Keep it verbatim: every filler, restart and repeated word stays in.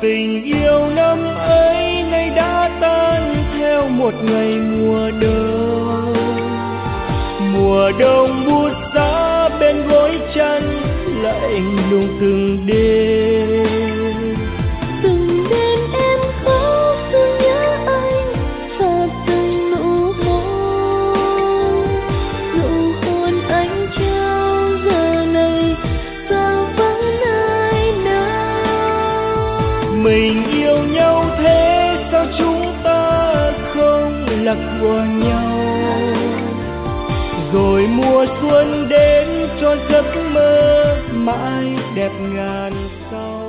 Tình yêu năm ấy nay đã tan theo một ngày mùa đông. Mùa đông buốt giá bên gối chăn lạnh lùng từng đêm. Từng đêm em khóc thương nhớ anh và từng nụ hôn, nụ hôn anh trao giờ này sao vẫn nơi nào. Mình yêu nhau thế sao chúng ta không lạc qua nhau, rồi mùa xuân đến cho giấc mơ mãi đẹp ngàn sao.